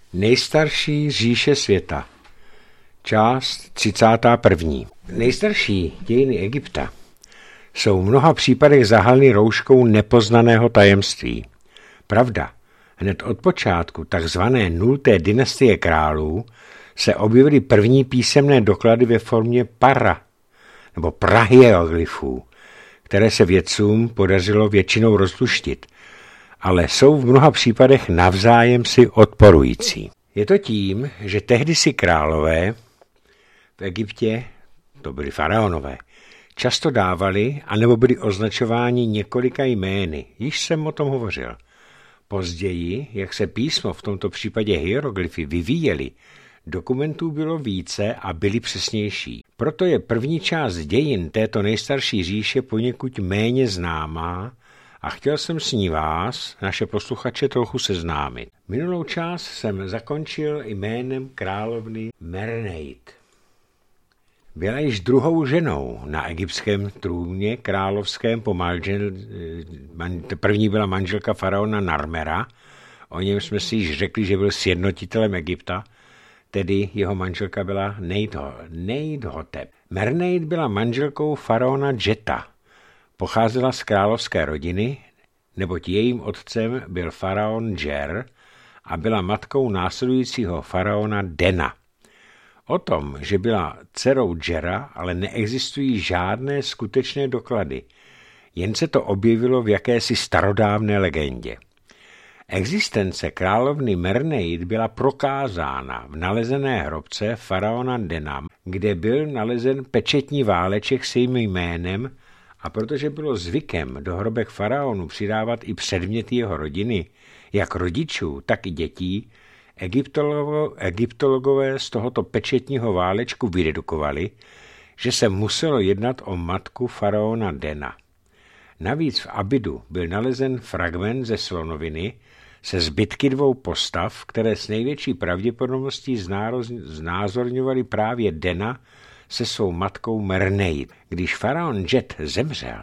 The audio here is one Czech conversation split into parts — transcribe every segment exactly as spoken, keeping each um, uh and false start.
Nejstarší říše světa. Část třicátá první. Nejstarší dějiny Egypta jsou v mnoha případech zahaleny rouškou nepoznaného tajemství. Pravda, hned od počátku takzvané nulté dynastie králů se objevily první písemné doklady ve formě para nebo prahieroglyfů, které se vědcům podařilo většinou rozluštit, ale jsou v mnoha případech navzájem si odporující. Je to tím, že tehdy si králové v Egyptě, to byli faraonové, často dávali anebo byli označováni několika jmény, již jsem o tom hovořil. Později, jak se písmo, v tomto případě hieroglyfy, vyvíjely, dokumentů bylo více a byly přesnější. Proto je první část dějin této nejstarší říše poněkud méně známá a chtěl jsem s ní vás, naše posluchače, trochu seznámit. Minulou část jsem zakončil jménem královny Merneid. Byla již druhou ženou na egyptském trůně královském po manžel, první byla manželka faraona Narmera, o něm jsme si již řekli, že byl sjednotitelem Egypta, tedy jeho manželka byla Neidhotep. Merneid byla manželkou faraona Džeta, pocházela z královské rodiny, neboť jejím otcem byl faraon Džer a byla matkou následujícího faraona Dena. O tom, že byla dcerou Džera, ale neexistují žádné skutečné doklady, jen se to objevilo v jakési starodávné legendě. Existence královny Merneid byla prokázána v nalezené hrobce faraona Dena, kde byl nalezen pečetní váleček s jejím jménem, a protože bylo zvykem do hrobek faraonu přidávat i předměty jeho rodiny, jak rodičů, tak i dětí, Egyptologo, egyptologové z tohoto pečetního válečku vydedukovali, že se muselo jednat o matku faraona Dena. Navíc v Abidu byl nalezen fragment ze slonoviny se zbytky dvou postav, které s největší pravděpodobností znázorňovaly právě Dena se svou matkou Merneid. Když faraon Džet zemřel,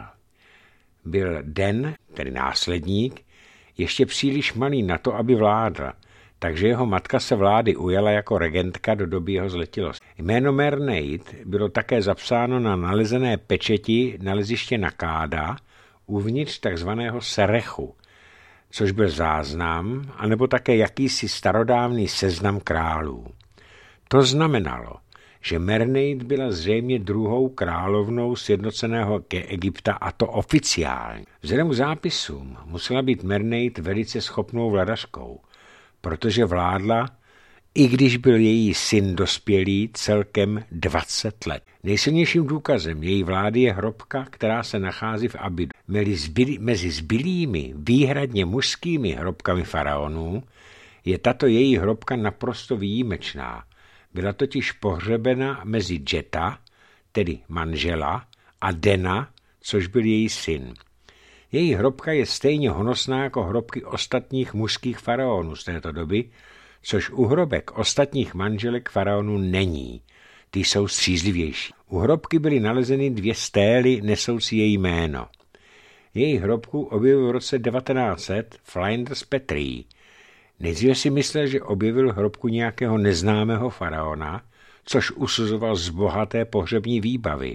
byl Den, tedy následník, ještě příliš malý na to, aby vládl, takže jeho matka se vlády ujala jako regentka do doby jeho zletilosti. Jméno Merneid bylo také zapsáno na nalezené pečeti naleziště Nakáda uvnitř takzvaného Serechu, což byl záznam, anebo také jakýsi starodávný seznam králů. To znamenalo, že Merneid byla zřejmě druhou královnou sjednoceného Egypta, a to oficiálně. Vzhledem k zápisům musela být Merneid velice schopnou vladařkou, protože vládla, i když byl její syn dospělý, celkem dvacet let. Nejsilnějším důkazem její vlády je hrobka, která se nachází v Abidu. Mezi zbylými, výhradně mužskými hrobkami faraonů je tato její hrobka naprosto výjimečná. Byla totiž pohřebena mezi Džeta, tedy manžela, a Dena, což byl její syn. Její hrobka je stejně honosná jako hrobky ostatních mužských faraonů z této doby, což u hrobek ostatních manželek faraonů není. Ty jsou střízlivější. U hrobky byly nalezeny dvě stély nesoucí její jméno. Její hrobku objevil v roce devatenáct set Flinders Petrie. Nejdříve si myslel, že objevil hrobku nějakého neznámého faraona, což usuzoval z bohaté pohřební výbavy.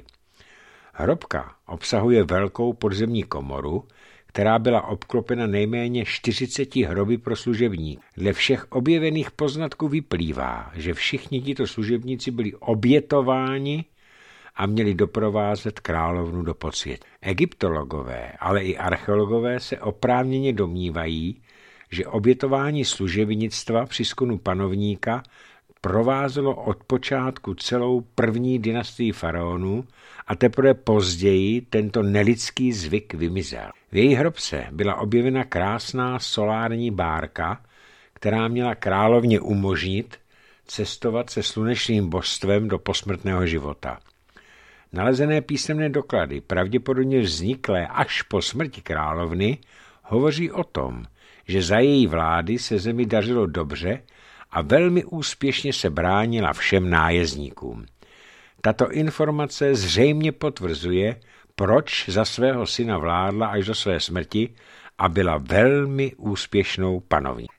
Hrobka obsahuje velkou podzemní komoru, která byla obklopena nejméně čtyřiceti hroby pro služebníky. Dle všech objevených poznatků vyplývá, že všichni tito služebníci byli obětováni a měli doprovázet královnu do podsvětí. Egyptologové, ale i archeologové se oprávněně domnívají, že obětování služebnictva při skonu panovníka provázelo od počátku celou první dynastii faraonů a teprve později tento nelidský zvyk vymizel. V její hrobce byla objevena krásná solární bárka, která měla královně umožnit cestovat se slunečným božstvem do posmrtného života. Nalezené písemné doklady, pravděpodobně vzniklé až po smrti královny, hovoří o tom, že za její vlády se zemi dařilo dobře a velmi úspěšně se bránila všem nájezdníkům. Tato informace zřejmě potvrzuje, proč za svého syna vládla až do své smrti a byla velmi úspěšnou panovní.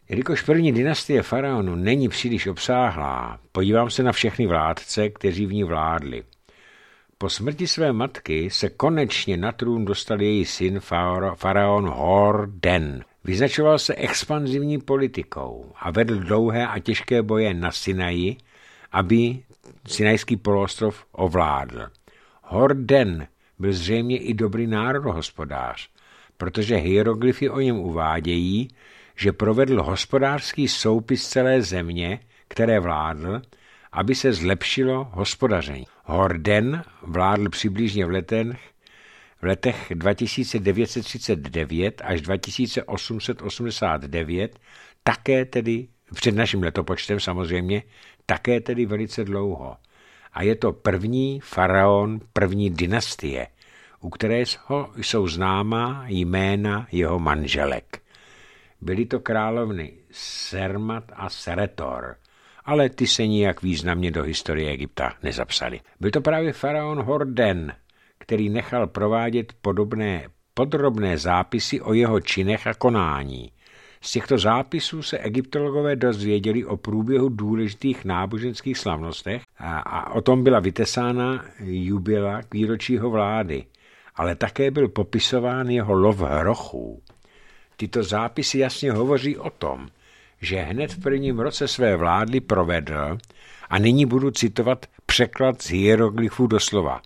Jelikož první dynastie faraonů není příliš obsáhlá, podívám se na všechny vládce, kteří v ní vládli. Po smrti své matky se konečně na trůn dostal její syn faraon Hor-Den. Vyznačoval se expanzivní politikou a vedl dlouhé a těžké boje na Sinaji, aby Sinajský poloostrov ovládl. Hor-Den byl zřejmě i dobrý národohospodář, protože hieroglyfy o něm uvádějí, že provedl hospodářský soupis celé země, které vládl, aby se zlepšilo hospodaření. Hor-Den vládl přibližně v letech, v letech dva tisíce devět set třicet devět až dva tisíce osm set osmdesát devět, také tedy, před naším letopočtem samozřejmě, také tedy velice dlouho. A je to první faraon první dynastie, u kterého jsou známá jména jeho manželek. Byly to královny Sermat a Seretor, ale ty se nijak významně do historie Egypta nezapsaly. Byl to právě faraon Hor-Den, který nechal provádět podobné, podrobné zápisy o jeho činech a konání. Z těchto zápisů se egyptologové dozvěděli o průběhu důležitých náboženských slavnostech a, a o tom byla vytesána jubila k výročí jeho vlády, ale také byl popisován jeho lov hrochů. Tyto zápisy jasně hovoří o tom, že hned v prvním roce své vlády provedl, a nyní budu citovat překlad z hieroglyfů doslova,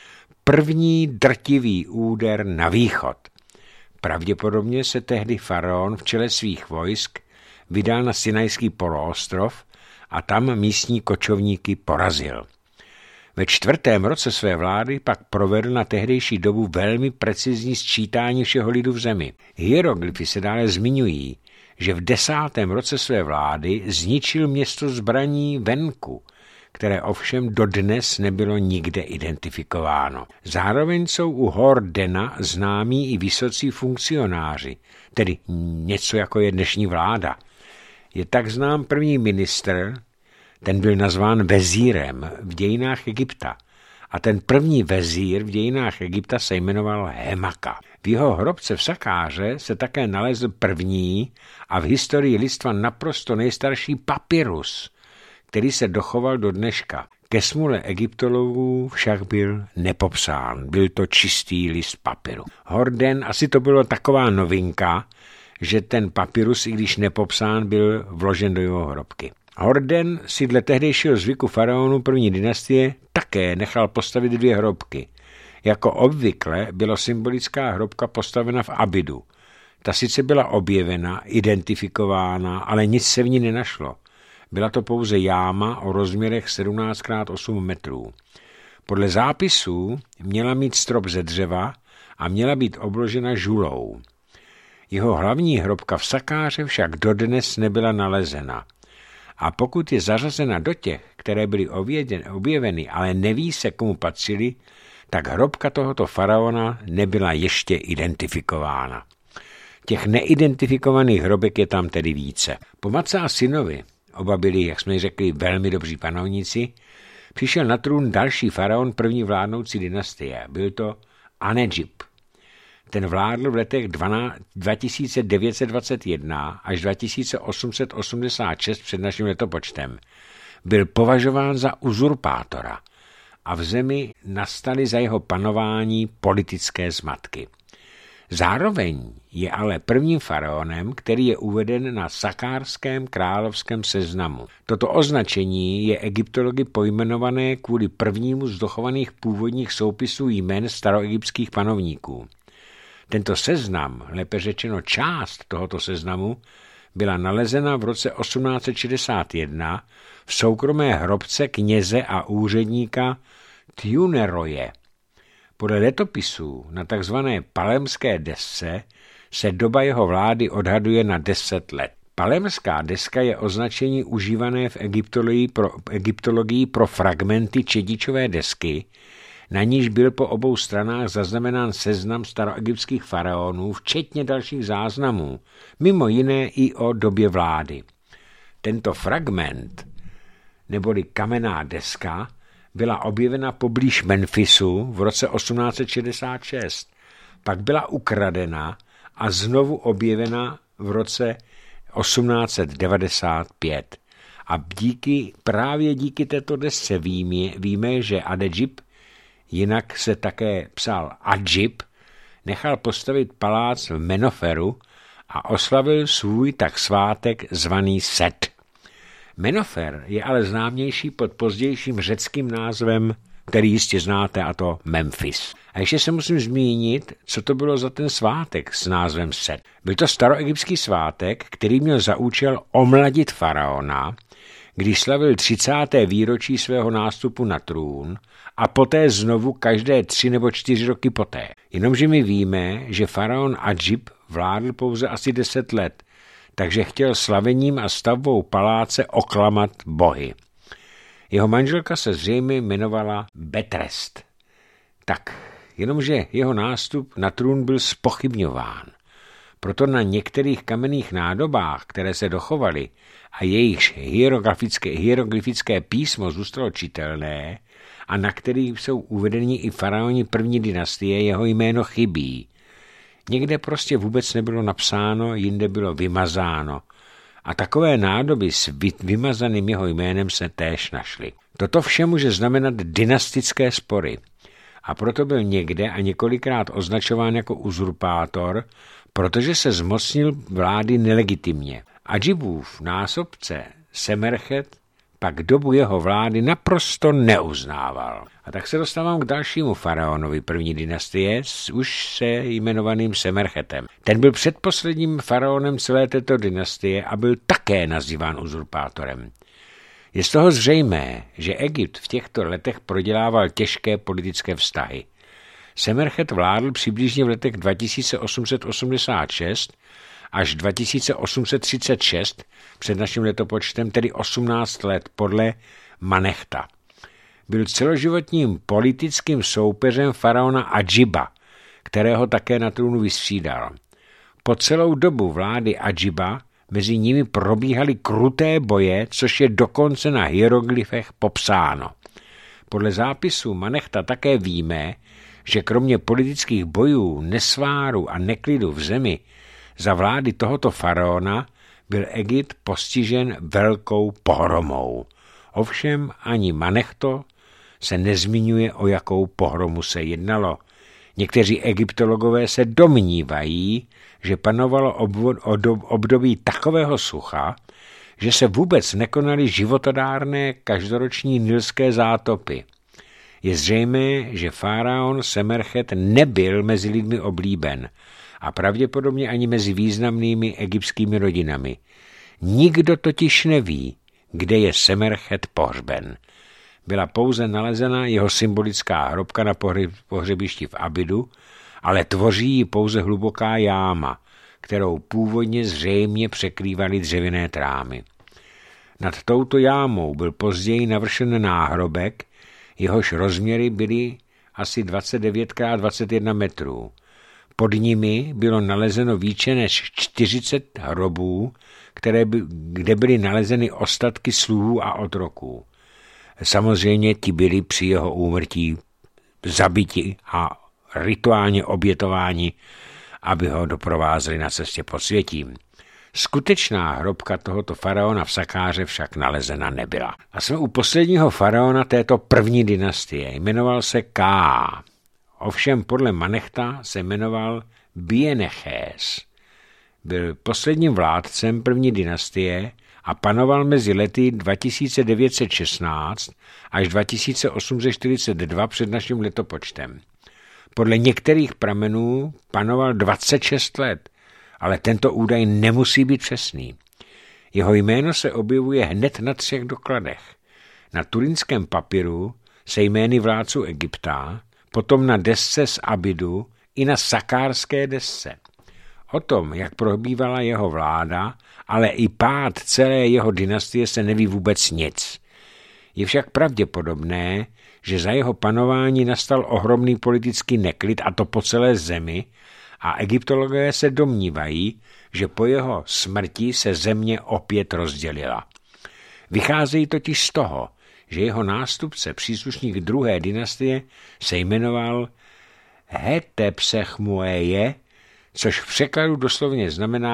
první drtivý úder na východ. Pravděpodobně se tehdy faraon v čele svých vojsk vydal na Sinajský poloostrov a tam místní kočovníky porazil. Ve čtvrtém roce své vlády pak provedl na tehdejší dobu velmi precizní sčítání všeho lidu v zemi. Hieroglyfy se dále zmiňují, že v desátém roce své vlády zničil město zbraní venku, které ovšem dodnes nebylo nikde identifikováno. Zároveň jsou u Hor-Dena známí i vysocí funkcionáři, tedy něco jako je dnešní vláda. Je tak znám první ministr, ten byl nazván vezírem v dějinách Egypta. A ten první vezír v dějinách Egypta se jmenoval Hemaka. V jeho hrobce v Sakáře se také nalezl první a v historii lidstva naprosto nejstarší papyrus, který se dochoval do dneška. Ke smůle egyptologů však byl nepopsán. Byl to čistý list papyru. Hor-Den, asi to bylo taková novinka, že ten papyrus, i když nepopsán, byl vložen do jeho hrobky. Hor-Den si dle tehdejšího zvyku faraonů první dynastie také nechal postavit dvě hrobky. Jako obvykle byla symbolická hrobka postavena v Abidu. Ta sice byla objevena, identifikována, ale nic se v ní nenašlo. Byla to pouze jáma o rozměrech sedmnáct krát osm metrů. Podle zápisů měla mít strop ze dřeva a měla být obložena žulou. Jeho hlavní hrobka v Sakáře však dodnes nebyla nalezena. A pokud je zařazena do těch, které byly objeveny, ale neví se, komu patřily, tak hrobka tohoto faraona nebyla ještě identifikována. Těch neidentifikovaných hrobek je tam tedy více. Po matce a synovi, oba byli, jak jsme řekli, velmi dobří panovníci, přišel na trůn další faraon první vládnoucí dynastie. Byl to Anedžib. Ten vládl v letech dva tisíce devět set dvacet jedna až dva tisíce osm set osmdesát šest před naším letopočtem. Byl považován za uzurpátora a v zemi nastaly za jeho panování politické zmatky. Zároveň je ale prvním faraonem, který je uveden na sakárském královském seznamu. Toto označení je egyptology pojmenované kvůli prvnímu z dochovaných původních soupisů jmen staroegyptských panovníků. Tento seznam, lépe řečeno část tohoto seznamu, byla nalezena v roce osmnáct set šedesát jedna v soukromé hrobce kněze a úředníka Tjuneroje. Podle letopisů na tzv. Palemské desce se doba jeho vlády odhaduje na deset let. Palemská deska je označení užívané v egyptologii pro, egyptologii pro fragmenty čedičové desky, na níž byl po obou stranách zaznamenán seznam staroegyptských faraonů, včetně dalších záznamů, mimo jiné i o době vlády. Tento fragment, neboli kamenná deska, byla objevena poblíž Memphisu v roce osmnáct set šedesát šest, pak byla ukradena a znovu objevena v roce osmnáct set devadesát pět. A díky, právě díky této desce víme, víme, že Adedžib, jinak se také psal Adžib, nechal postavit palác v Menoferu a oslavil svůj tak svátek zvaný Set. Menofer je ale známější pod pozdějším řeckým názvem, který jistě znáte, a to Memphis. A ještě se musím zmínit, co to bylo za ten svátek s názvem Set. Byl to staroegyptský svátek, který měl za účel omladit faraona, když slavil třicáté výročí svého nástupu na trůn a poté znovu každé tři nebo čtyři roky poté. Jenomže my víme, že faraon Adžib vládl pouze asi deset let, takže chtěl slavením a stavbou paláce oklamat bohy. Jeho manželka se zřejmě jmenovala Betrest. Tak, jenomže jeho nástup na trůn byl zpochybňován. Proto na některých kamenných nádobách, které se dochovaly a jejichž hieroglyfické, hieroglyfické písmo zůstalo čitelné a na kterých jsou uvedeni i faraoni první dynastie, jeho jméno chybí. Někde prostě vůbec nebylo napsáno, jinde bylo vymazáno. A takové nádoby s vymazaným jeho jménem se též našly. Toto vše může znamenat dynastické spory. A proto byl někde a několikrát označován jako uzurpátor, protože se zmocnil vlády nelegitimně. Adžibův násobce Semerchet pak dobu jeho vlády naprosto neuznával. A tak se dostávám k dalšímu faraonovi první dynastie, už se jmenovaným Semerchetem. Ten byl předposledním faraonem celé této dynastie a byl také nazýván uzurpátorem. Je z toho zřejmé, že Egypt v těchto letech prodělával těžké politické vztahy. Semerchet vládl přibližně v letech dva tisíce osm set osmdesát šest až dva tisíce osm set třicet šest před naším letopočtem, tedy osmnáct let podle Manechta. Byl celoživotním politickým soupeřem faraona Adžiba, kterého také na trůnu vystřídal. Po celou dobu vlády Adžiba mezi nimi probíhaly kruté boje, což je dokonce na hieroglyfech popsáno. Podle zápisu Manechta také víme, že kromě politických bojů, nesváru a neklidu v zemi za vlády tohoto faraona byl Egypt postižen velkou pohromou. Ovšem ani Manechto se nezmiňuje, o jakou pohromu se jednalo. Někteří egyptologové se domnívají, že panovalo období takového sucha, že se vůbec nekonaly životodárné každoroční nilské zátopy. Je zřejmé, že faraon Semerchet nebyl mezi lidmi oblíben a pravděpodobně ani mezi významnými egyptskými rodinami. Nikdo totiž neví, kde je Semerchet pohřben. Byla pouze nalezena jeho symbolická hrobka na pohřebišti v Abidu, ale tvoří ji pouze hluboká jáma, kterou původně zřejmě překrývaly dřevěné trámy. Nad touto jámou byl později navršen náhrobek, jehož rozměry byly asi dvacet devět krát dvacet jedna metrů. Pod nimi bylo nalezeno více než čtyřicet hrobů, které by, kde byly nalezeny ostatky sluhů a otroků. Samozřejmě ti byli při jeho úmrtí zabiti a rituálně obětováni, aby ho doprovázeli na cestě pod světím. Skutečná hrobka tohoto faraona v Sakáře však nalezena nebyla. A jsme u posledního faraona této první dynastie. Jmenoval se Ká. Ovšem podle Manechta se jmenoval Bienechés. Byl posledním vládcem první dynastie a panoval mezi lety dva tisíce devět set šestnáct až dva tisíce osm set čtyřicet dva před naším letopočtem. Podle některých pramenů panoval dvacet šest let, ale tento údaj nemusí být přesný. Jeho jméno se objevuje hned na třech dokladech. Na turinském papíru se jmény vládců Egypta, potom na desce z Abidu i na sakárské desce. O tom, jak probívala jeho vláda, ale i pád celé jeho dynastie se neví vůbec nic. Je však pravděpodobné, že za jeho panování nastal ohromný politický neklid, a to po celé zemi, a egyptologové se domnívají, že po jeho smrti se země opět rozdělila. Vycházejí totiž z toho, že jeho nástupce, příslušník druhé dynastie, se jmenoval Hetepsechmueje, což v překladu doslovně znamená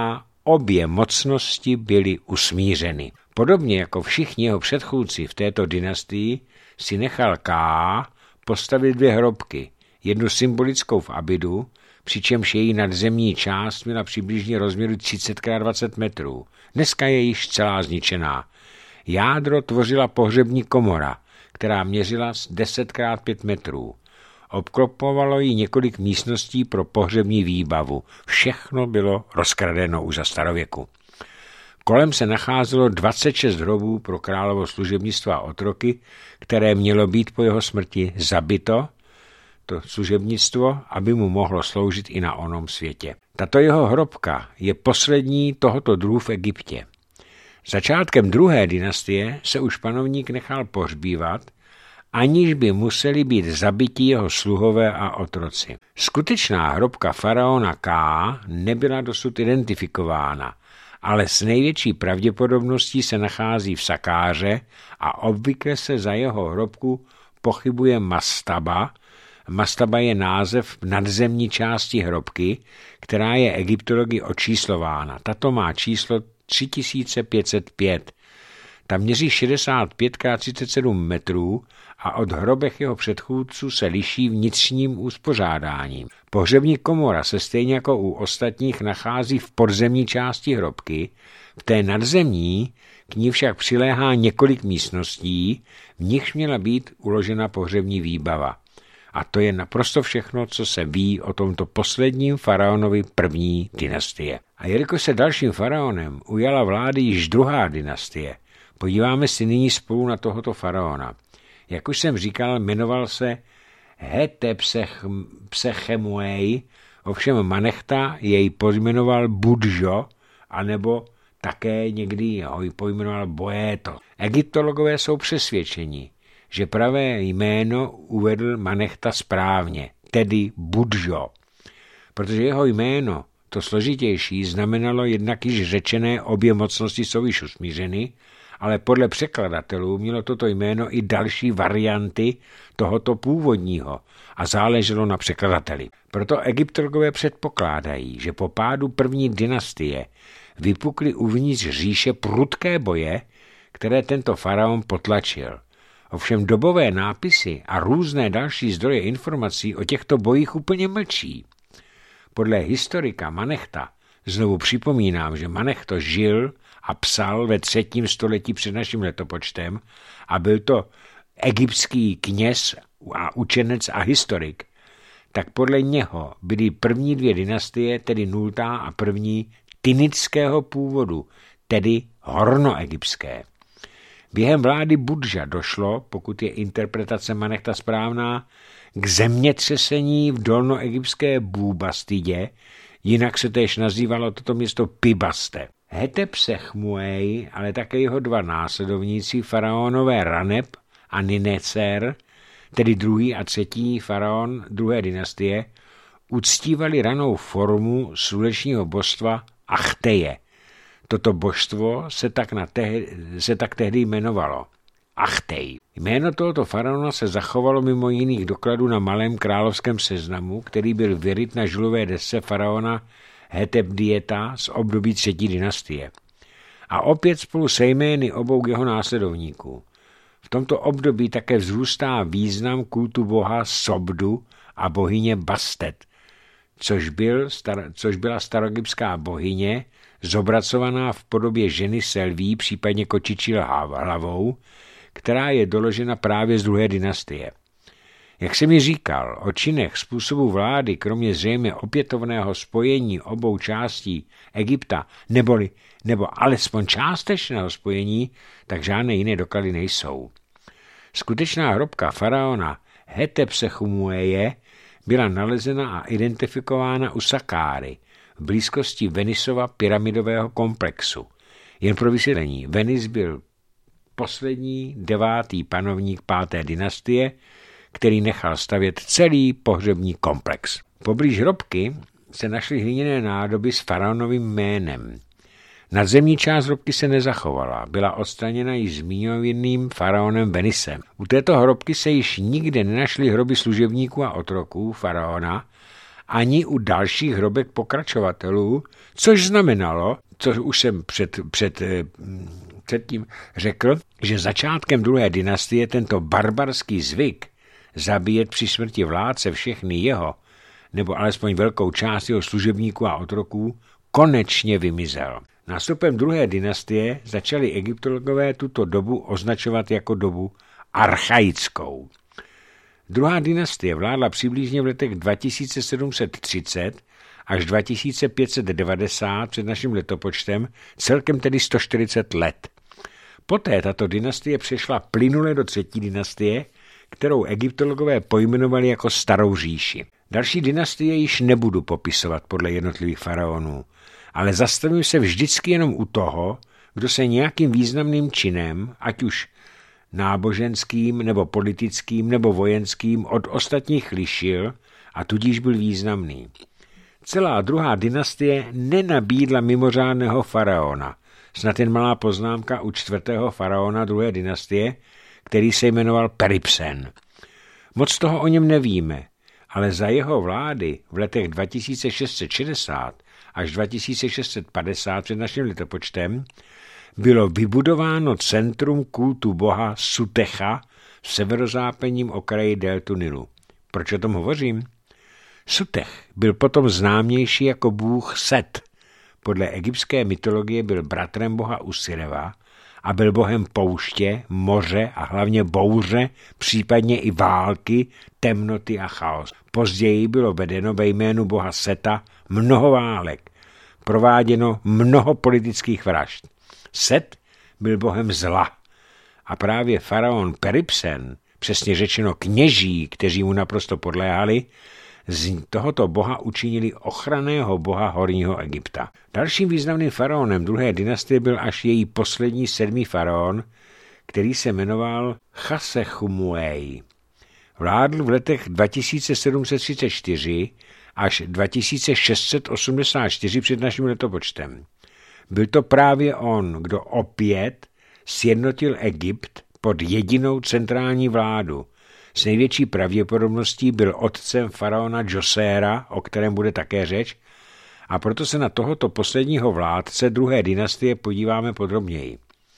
obě mocnosti byly usmířeny. Podobně jako všichni jeho předchůdci v této dynastii si nechal Ká postavit dvě hrobky, jednu symbolickou v Abidu, přičemž její nadzemní část měla přibližně rozměru třicet krát dvacet metrů. Dneska je již celá zničená. Jádro tvořila pohřební komora, která měřila deset krát pět metrů. Obklopovalo ji několik místností pro pohřební výbavu. Všechno bylo rozkradeno už za starověku. Kolem se nacházelo dvacet šest hrobů pro královo služebnictvo a otroky, které mělo být po jeho smrti zabito, to služebnictvo, aby mu mohlo sloužit i na onom světě. Tato jeho hrobka je poslední tohoto druhu v Egyptě. Začátkem druhé dynastie se už panovník nechal pohřbívat, aniž by museli být zabiti jeho sluhové a otroci. Skutečná hrobka faraona Ká nebyla dosud identifikována, ale s největší pravděpodobností se nachází v Sakáře a obvykle se za jeho hrobku pochybuje Mastaba. Mastaba je název nadzemní části hrobky, která je egyptology očíslována. Tato má číslo tři tisíce pět set pět. Ta měří šedesát pět krát třicet sedm metrů a od hrobek jeho předchůdců se liší vnitřním uspořádáním. Pohřební komora se stejně jako u ostatních nachází v podzemní části hrobky, v té nadzemní k ní však přiléhá několik místností, v nichž měla být uložena pohřební výbava. A to je naprosto všechno, co se ví o tomto posledním faraonovi první dynastie. A jelikož se dalším faraonem ujala vlády již druhá dynastie, podíváme si nyní spolu na tohoto faraona. Jak už jsem říkal, jmenoval se Hetepsechemuej, ovšem Manechta jej pojmenoval Budžo, anebo také někdy ho pojmenoval Boéto. Egyptologové jsou přesvědčeni, že pravé jméno uvedl Manechta správně, tedy Budžo, protože jeho jméno, to složitější, znamenalo jednak již řečené obě mocnosti jsou již usmířeny, ale podle překladatelů mělo toto jméno i další varianty tohoto původního a záleželo na překladateli. Proto egyptologové předpokládají, že po pádu první dynastie vypukly uvnitř říše prudké boje, které tento faraon potlačil. Ovšem dobové nápisy a různé další zdroje informací o těchto bojích úplně mlčí. Podle historika Manechta, znovu připomínám, že Manechto žil a psal ve třetím století před naším letopočtem a byl to egyptský kněz a učenec a historik, tak podle něho byly první dvě dynastie, tedy nultá a první, tinického původu, tedy hornoegyptské. Během vlády Budža došlo, pokud je interpretace Manechta správná, k zemětřesení v dolnoegyptské Bubastidě, jinak se též nazývalo toto město Pibaste. Hetepsechmuej, ale také jeho dva následovníci, faraonové Raneb a Ninecer, tedy druhý a třetí faraon druhé dynastie, uctívali ranou formu slunečního božstva Achteje. Toto božstvo se tak, na tehdy, se tak tehdy jmenovalo Achtej. Jméno tohoto faraona se zachovalo mimo jiných dokladů na malém královském seznamu, který byl vyryt na žulové desce faraona Hetepdieta z období třetí dynastie. A opět spolu se jmény obou jeho následovníků. V tomto období také vzrůstá význam kultu boha Sobdu a bohyně Bastet, což, byl, což byla staroegyptská bohyně, zobracovaná v podobě ženy se lví, případně kočičí hlavou, která je doložena právě z druhé dynastie. Jak jsem mi říkal, o činech způsobu vlády, kromě zřejmě opětovného spojení obou částí Egypta, neboli, nebo alespoň částečného spojení, tak žádné jiné doklady nejsou. Skutečná hrobka faraona Hetepsechumueje byla nalezena a identifikována u Sakáry, v blízkosti Venisova pyramidového komplexu. Jen pro vysvětlení, Venis byl poslední devátý panovník páté dynastie, který nechal stavět celý pohřební komplex. Poblíž hrobky se našly hliněné nádoby s faraonovým jménem. Nadzemní část hrobky se nezachovala, byla odstraněna již zmíněným faraonem Venisem. U této hrobky se již nikde nenašly hroby služebníků a otroků faraona, ani u dalších hrobek pokračovatelů, což znamenalo, co už jsem před, před, předtím řekl, že začátkem druhé dynastie tento barbarský zvyk zabíjet při smrti vládce všechny jeho, nebo alespoň velkou část jeho služebníků a otroků, konečně vymizel. Nástupem druhé dynastie začali egyptologové tuto dobu označovat jako dobu archaickou. Druhá dynastie vládla přibližně v letech dva tisíce sedm set třicet až dva tisíce pět set devadesát před naším letopočtem, celkem tedy sto čtyřicet let. Poté tato dynastie přešla plynule do třetí dynastie, kterou egyptologové pojmenovali jako Starou říši. Další dynastie již nebudu popisovat podle jednotlivých faraonů, ale zastavím se vždycky jenom u toho, kdo se nějakým významným činem, ať už náboženským nebo politickým nebo vojenským, od ostatních lišil a tudíž byl významný. Celá druhá dynastie nenabídla mimořádného faraona. Snad jen malá poznámka u čtvrtého faraona druhé dynastie, který se jmenoval Peripsen. Moc toho o něm nevíme, ale za jeho vlády v letech dva tisíce šest set šedesát až dva tisíce šest set padesát před naším letopočtem bylo vybudováno centrum kultu boha Sutecha v severozápadním okraji deltu Nilu. Proč o tom hovořím? Sutech byl potom známější jako bůh Set. Podle egyptské mytologie byl bratrem boha Usireva a byl bohem pouště, moře a hlavně bouře, případně i války, temnoty a chaos. Později bylo vedeno ve jménu boha Seta mnoho válek, prováděno mnoho politických vražd. Set byl bohem zla a právě faraon Peripsen, přesně řečeno kněží, kteří mu naprosto podléhali, z tohoto boha učinili ochranného boha Horního Egypta. Dalším významným faraonem druhé dynastie byl až její poslední sedmý faraon, který se jmenoval Chasechumuej. Vládl v letech dva tisíce sedm set třicet čtyři až dva tisíce šest set osmdesát čtyři před naším letopočtem. Byl to právě on, kdo opět sjednotil Egypt pod jedinou centrální vládu. S největší pravděpodobností byl otcem faraona Džoséra, o kterém bude také řeč, a proto se na tohoto posledního vládce druhé dynastie podíváme podrobněji.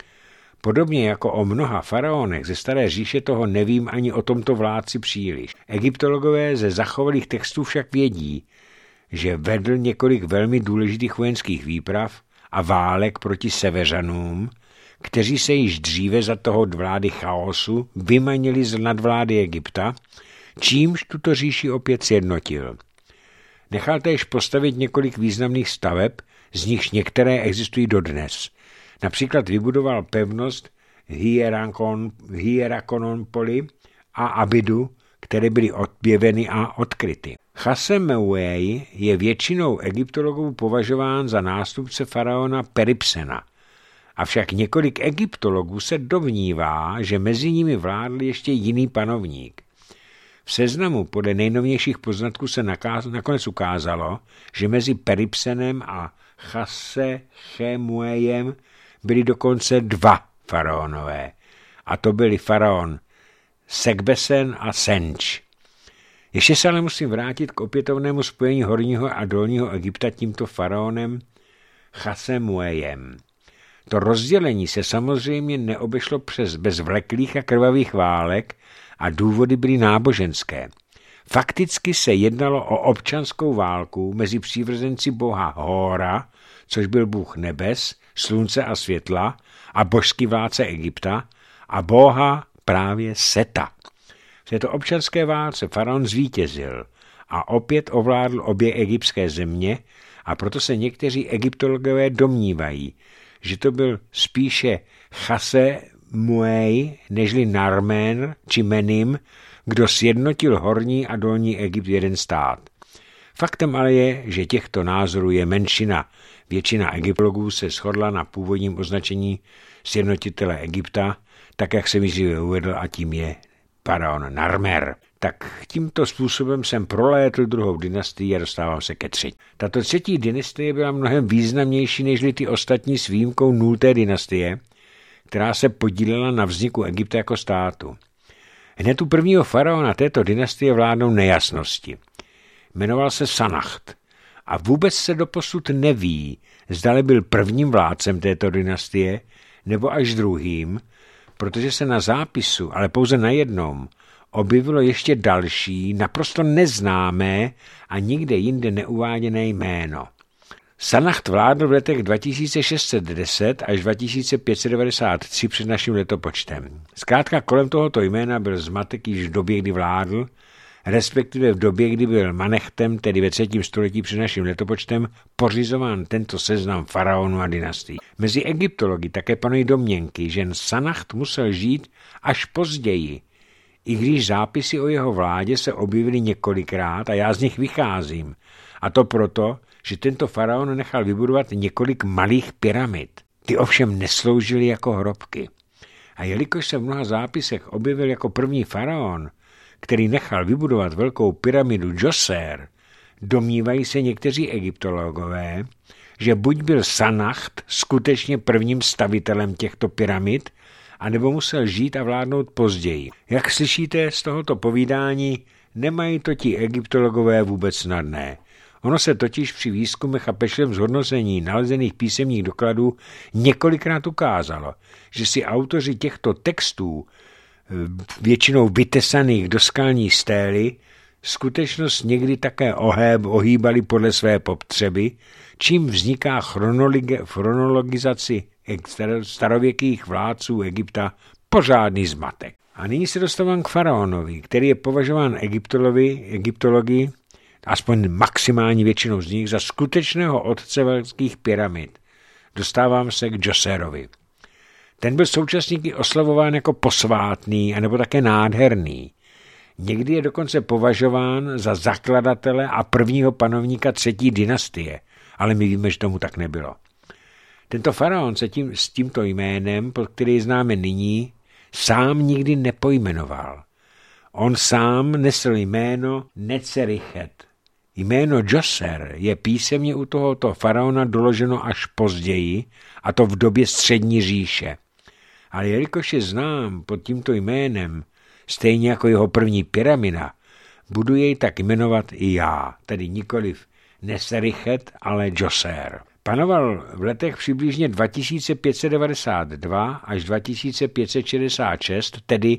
Podobně jako o mnoha faraonech ze Staré říše toho nevím ani o tomto vládci příliš. Egyptologové ze zachovalých textů však vědí, že vedl několik velmi důležitých vojenských výprav a válek proti Seveřanům, kteří se již dříve za toho vlády chaosu vymanili z nadvlády Egypta, čímž tuto říši opět sjednotil. Nechal též postavit několik významných staveb, z nichž některé existují dodnes. Například vybudoval pevnost Hierakononpoli a Abidu, které byly objeveny a odkryty. Chassemeuej je většinou egyptologů považován za nástupce faraona Peripsena. Avšak několik egyptologů se domnívá, že mezi nimi vládl ještě jiný panovník. V seznamu podle nejnovějších poznatků se nakonec ukázalo, že mezi Peripsenem a Chassechemuejem byli dokonce dva faraonové. A to byli faraon Sekbesen a Senč. Ještě se ale musím vrátit k opětovnému spojení Horního a Dolního Egypta tímto faraonem Chassemuejem. To rozdělení se samozřejmě neobešlo přes bez vleklých a krvavých válek a důvody byly náboženské. Fakticky se jednalo o občanskou válku mezi přívrženci boha Hóra, což byl bůh nebes, slunce a světla a božský vládce Egypta, a boha právě Seta. V této občanské válce faraon zvítězil a opět ovládl obě egyptské země, a proto se někteří egyptologové domnívají, že to byl spíše Chassemuej nežli Narmer či Menim, kdo sjednotil Horní a Dolní Egypt v jeden stát. Faktem ale je, že těchto názorů je menšina. Většina egyptologů se shodla na původním označení sjednotitele Egypta, tak jak jsem již uvedl, a tím je faraon Narmer. Tak tímto způsobem jsem prolétl druhou dynastii a dostávám se ke třetí. Tato třetí dynastie byla mnohem významnější než ty ostatní s výjimkou nulté dynastie, která se podílela na vzniku Egypta jako státu. Hned u prvního faraona této dynastie vládnou nejasnosti. Jmenoval se Sanacht a vůbec se doposud neví, zdali byl prvním vládcem této dynastie, nebo až druhým, protože se na zápisu, ale pouze na jednom, objevilo ještě další, naprosto neznámé a nikde jinde neuváděné jméno. Sanacht vládl v letech dva tisíce šest set deset až dva tisíce pět set devadesát tři před naším letopočtem. Zkrátka kolem tohoto jména byl zmatek již v době, kdy vládl, respektive v době, kdy byl Manechtem, tedy ve třetím století před naším letopočtem, pořizován tento seznam faraonů a dynastií. Mezi egyptology také panují domněnky, že Sanacht musel žít až později, i když zápisy o jeho vládě se objevily několikrát a já z nich vycházím. A to proto, že tento faraon nechal vybudovat několik malých pyramid. Ty ovšem nesloužily jako hrobky. A jelikož se v mnoha zápisech objevil jako první faraon, který nechal vybudovat velkou pyramidu Džoser, domnívají se někteří egyptologové, že buď byl Sanacht skutečně prvním stavitelem těchto pyramid, anebo musel žít a vládnout později. Jak slyšíte z tohoto povídání, nemají to ti egyptologové vůbec snadné. Ono se totiž při výzkumech a pečlivém zhodnocení nalezených písemných dokladů několikrát ukázalo, že si autoři těchto textů, většinou vytesaných do skalní stély, skutečnost někdy také oheb, ohýbali podle své potřeby, čím vzniká chronologizaci starověkých vládců Egypta pořádný zmatek. A nyní se dostávám k faraonovi, který je považován egyptolovi, egyptologi, aspoň maximální většinou z nich, za skutečného otce velkých pyramid. Dostávám se k Džoserovi. Ten byl současníky oslavován jako posvátný anebo také nádherný. Někdy je dokonce považován za zakladatele a prvního panovníka třetí dynastie, ale my víme, že tomu tak nebylo. Tento faraon se tím, s tímto jménem, pod který známe nyní, sám nikdy nepojmenoval. On sám nesl jméno Necerichet. Jméno Džoser je písemně u tohoto faraona doloženo až později, a to v době střední říše. Ale jelikož je znám pod tímto jménem, stejně jako jeho první pyramida, budu jej tak jmenovat i já, tedy nikoliv Necerichet, ale Džoser. Panoval v letech přibližně dva tisíce pět set devadesát dva až dva tisíce pět set šedesát šest, tedy,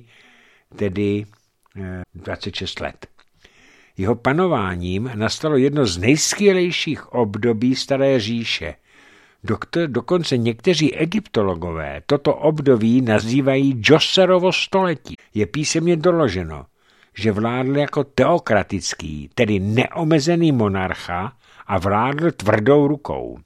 tedy eh, dvacet šest let. Jeho panováním nastalo jedno z nejskvělejších období Staré říše. Doktor, dokonce někteří egyptologové toto období nazývají Džoserovo století. Je písemně doloženo, že vládl jako teokratický, tedy neomezený monarcha a vládl tvrdou rukou.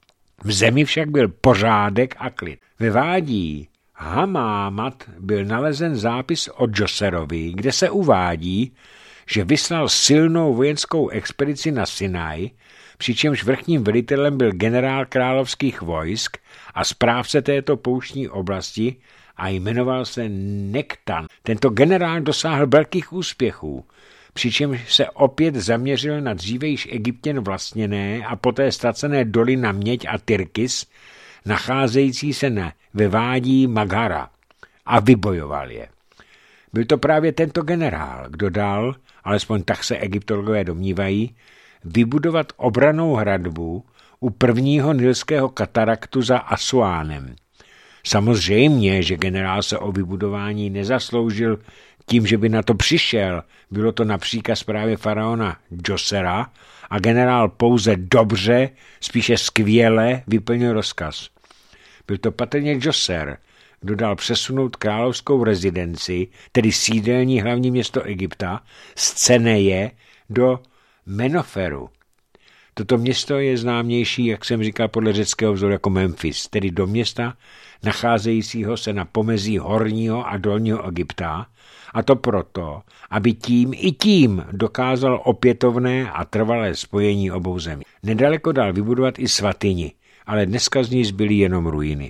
V zemi však byl pořádek a klid. Ve vádí Hamámat byl nalezen zápis o Džoserovi, kde se uvádí, že vyslal silnou vojenskou expedici na Sinaj, přičemž vrchním velitelem byl generál královských vojsk a správce této pouštní oblasti a jmenoval se Nektan. Tento generál dosáhl velkých úspěchů, přičemž se opět zaměřil na dříve již Egyptěn vlastněné a poté ztracené doly na měď a tyrkis, nacházející se na, ve vádí Magara, a vybojoval je. Byl to právě tento generál, kdo dal, alespoň tak se egyptologové domnívají, vybudovat obrannou hradbu u prvního nilského kataraktu za Asuánem. Samozřejmě, že generál se o vybudování nezasloužil tím, že by na to přišel, bylo to na příkaz právě faraona Džosera a generál pouze dobře, spíše skvěle vyplnil rozkaz. Byl to patrně Džoser, kdo dal přesunout královskou rezidenci, tedy sídelní hlavní město Egypta, z Ceneje do Menoferu. Toto město je známější, jak jsem říkal, podle řeckého vzoru jako Memphis, tedy do města nacházejícího se na pomezí horního a dolního Egypta, a to proto, aby tím i tím dokázal opětovné a trvalé spojení obou zemí. Nedaleko dal vybudovat i svatyni, ale dneska z ní zbyly jenom ruiny.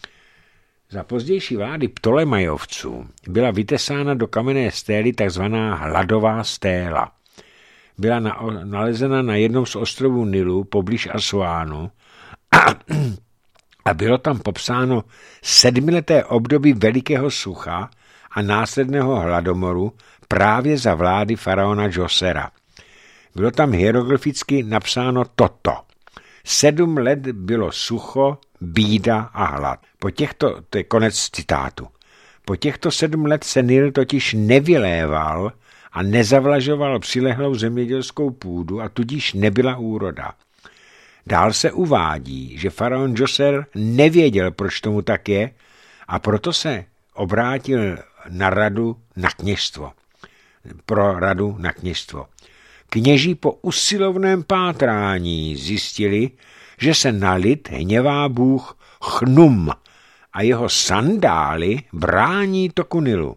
Za pozdější vlády Ptolemajovců byla vytesána do kamenné stély takzvaná hladová stéla. Byla na, nalezena na jednom z ostrovů Nilu poblíž Asuánu a, a bylo tam popsáno sedmileté období velikého sucha a následného hladomoru právě za vlády faraona Džosera. Bylo tam hieroglyficky napsáno toto. Sedm let bylo sucho, bída a hlad. Po těchto, to je konec citátu. Po těchto sedm let se Nil totiž nevyléval a nezavlažoval přilehlou zemědělskou půdu a tudíž nebyla úroda. Dál se uvádí, že faraon Džoser nevěděl, proč tomu tak je, a proto se obrátil na radu na kněžstvo. Pro radu na kněžstvo. Kněží po usilovném pátrání zjistili, že se na lid hněvá bůh Chnum a jeho sandály brání toku Nilu.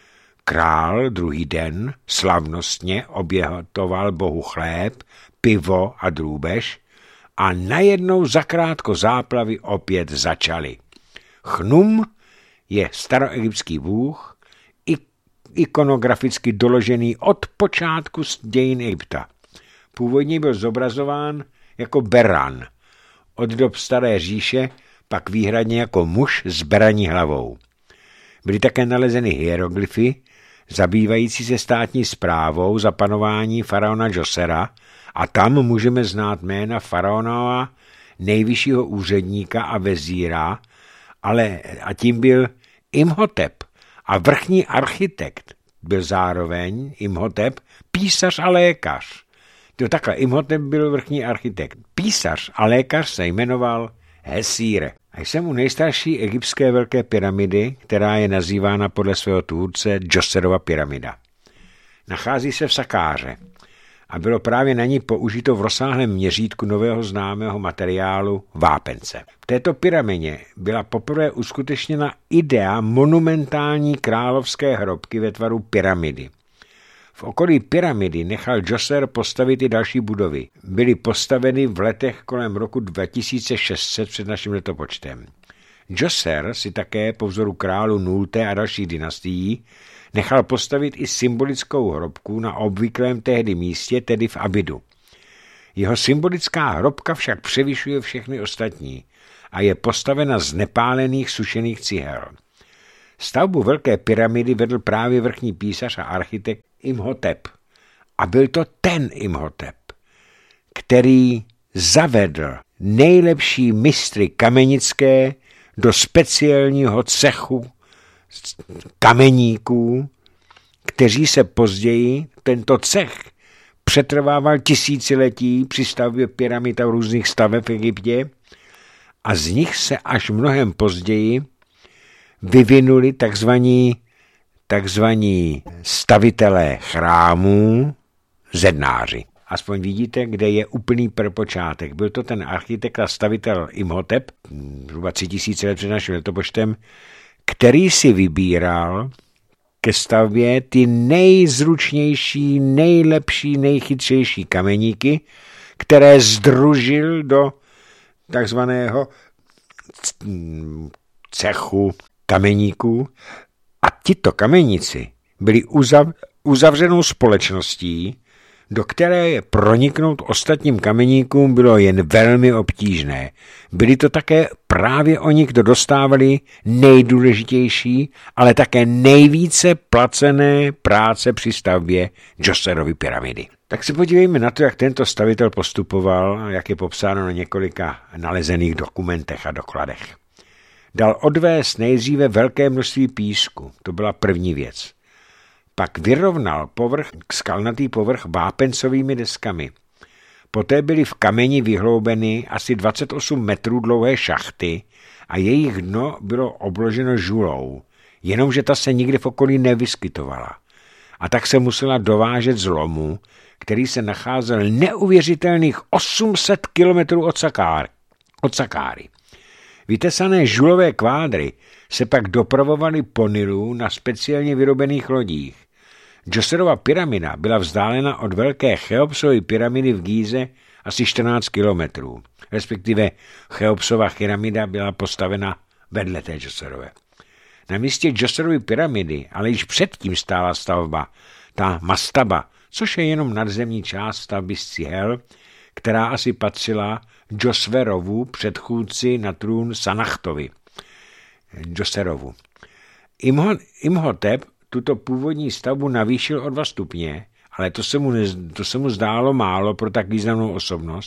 Král druhý den slavnostně obětoval bohu chléb, pivo a drůbež a najednou zakrátko záplavy opět začaly. Chnum je staroegyptský bůh, ikonograficky doložený od počátku dějin Egypta. Původně byl zobrazován jako beran, od dob staré říše pak výhradně jako muž s beraní hlavou. Byly také nalezeny hieroglyfy, zabývající se státní správou za panování faraona Džosera, a tam můžeme znát jména faraonova nejvyššího úředníka a vezíra, ale a tím byl Imhotep, a vrchní architekt byl zároveň Imhotep, písař a lékař. To takhle, Imhotep byl vrchní architekt. Písař a lékař se jmenoval Hesíre. A jsem u nejstarší egyptské velké pyramidy, která je nazývána podle svého tvůrce Džoserova pyramida. Nachází se v Sakáře a bylo právě na ní použito v rozsáhlém měřítku nového známého materiálu vápence. V této pyramidě byla poprvé uskutečněna idea monumentální královské hrobky ve tvaru pyramidy. V okolí pyramidy nechal Džoser postavit i další budovy. Byly postaveny v letech kolem roku dva tisíce šest set před naším letopočtem. Džoser si také po vzoru králu Núté a dalších dynastií nechal postavit i symbolickou hrobku na obvyklém tehdy místě, tedy v Abidu. Jeho symbolická hrobka však převyšuje všechny ostatní a je postavena z nepálených sušených cihel. Stavbu velké pyramidy vedl právě vrchní písař a architekt Imhotep. A byl to ten Imhotep, který zavedl nejlepší mistry kamenické do speciálního cechu kameníků, kteří se později, tento cech přetrvával tisíciletí při stavbě pyramid a různých staveb v Egyptě a z nich se až mnohem později vyvinuli takzvaní, takzvaní stavitelé chrámů, zednáři. Aspoň vidíte, kde je úplný prvopočátek. Byl to ten architekt a stavitel Imhotep, zhruba tři tisíce let před naším letopočtem, který si vybíral ke stavbě ty nejzručnější, nejlepší, nejchytřejší kameníky, které združil do takzvaného cechu kameníků. A tito kameníci byli uzav, uzavřenou společností, do které je proniknout ostatním kameníkům bylo jen velmi obtížné. Byli to také právě oni, kdo dostávali nejdůležitější, ale také nejvíce placené práce při stavbě Džoserovy pyramidy. Tak se podívejme na to, jak tento stavitel postupoval, jak je popsáno na několika nalezených dokumentech a dokladech. Dal odvést nejdříve velké množství písku, to byla první věc. Pak vyrovnal povrch, skalnatý povrch vápencovými deskami. Poté byly v kameni vyhloubeny asi dvacet osm metrů dlouhé šachty a jejich dno bylo obloženo žulou, jenomže ta se nikdy v okolí nevyskytovala. A tak se musela dovážet z lomu, který se nacházel neuvěřitelných osm set kilometrů od Sakáry. Od Sakáry. Vytesané žulové kvádry se pak dopravovaly po Nilu na speciálně vyrobených lodích. Džoserova pyramida byla vzdálena od velké Cheopsovy pyramidy v Gíze asi čtrnáct kilometrů, respektive Cheopsova pyramida byla postavena vedle té Džoserové. Na místě Džoserovy pyramidy ale již předtím stála stavba, ta mastaba, což je jenom nadzemní část stavby z cihel, která asi patřila Džosverovu předchůdci na trůn Sanachtovi. Džoserovu. Imhotep tuto původní stavbu navýšil o dva stupně, ale to se mu, ne, to se mu zdálo málo pro tak významnou osobnost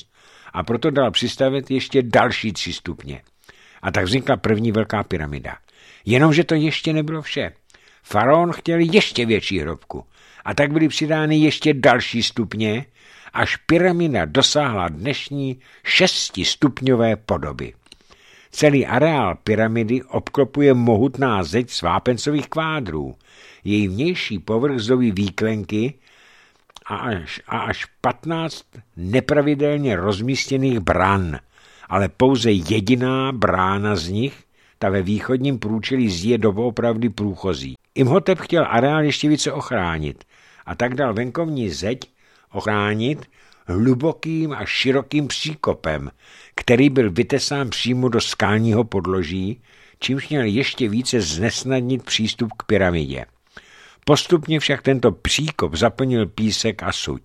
a proto dal přistavět ještě další tři stupně. A tak vznikla první velká pyramida. Jenomže to ještě nebylo vše. Faraon chtěl ještě větší hrobku a tak byly přidány ještě další stupně, až pyramida dosáhla dnešní šestistupňové podoby. Celý areál pyramidy obklopuje mohutná zeď z vápencových kvádrů. Její vnější povrch zdobí výklenky a až, a až patnáct nepravidelně rozmístěných bran, ale pouze jediná brána z nich, ta ve východním průčelí zdi, je doopravdy průchozí. Imhotep chtěl areál ještě více ochránit a tak dal venkovní zeď ochránit hlubokým a širokým příkopem, který byl vytesán přímo do skalního podloží, čímž měl ještě více znesnadnit přístup k pyramidě. Postupně však tento příkop zaplnil písek a suď.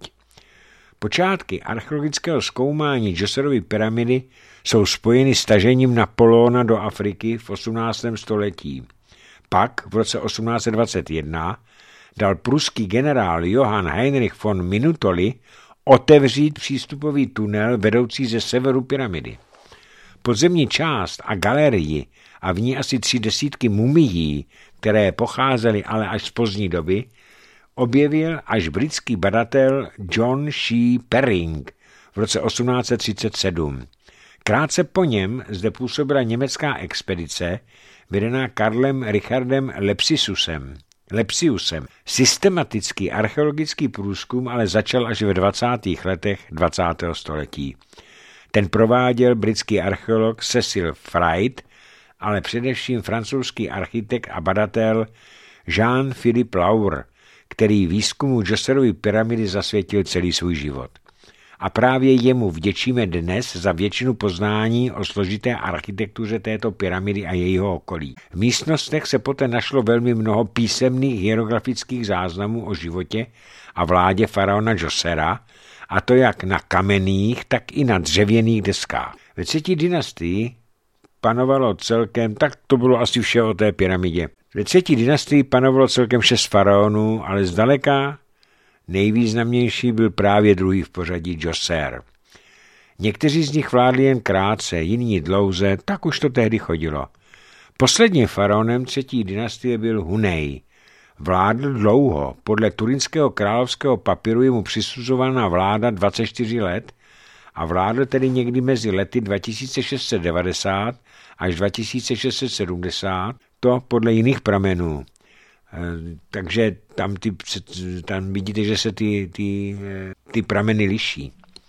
Počátky archeologického zkoumání Džoserovy pyramidy jsou spojeny s tažením Napoleona do Afriky v osmnáctém století. Pak v roce osmnáct set dvacet jedna dal pruský generál Johann Heinrich von Minutoli otevřít přístupový tunel vedoucí ze severu pyramidy. Podzemní část a galerii a v ní asi tři desítky mumií, které pocházely ale až z pozdní doby, objevil až britský badatel John Shea Perring v roce osmnáct set třicet sedm. Krátce po něm zde působila německá expedice vedená Karlem Richardem Lepsiusem. Lepsiusem. Systematický archeologický průzkum ale začal až ve dvacátých letech dvacátého století. Ten prováděl britský archeolog Cecil Fright, ale především francouzský architekt a badatel Jean-Philippe Laure, který výzkumu Džoserovy pyramidy zasvětil celý svůj život. A právě jemu vděčíme dnes za většinu poznání o složité architektuře této pyramidy a jejího okolí. V místnostech se poté našlo velmi mnoho písemných hierografických záznamů o životě a vládě faraona Džosera, a to jak na kamenných, tak i na dřevěných deskách. Ve třetí dynastii panovalo celkem, tak to bylo asi vše o té pyramidě. Ve třetí dynastii panovalo celkem šest faraonů, ale zdaleka nejvýznamnější byl právě druhý v pořadí Džoser. Někteří z nich vládli jen krátce, jiní dlouze, tak už to tehdy chodilo. Posledním faraonem třetí dynastie byl Hunej. Vládl dlouho, podle turinského královského papíru je mu přisuzována vláda dvacet čtyři let a vládl tedy někdy mezi lety dva tisíce šest set devadesát až dva tisíce šest set sedmdesát, to podle jiných pramenů. Takže tam, ty, tam vidíte, že se ty, ty, ty prameny liší.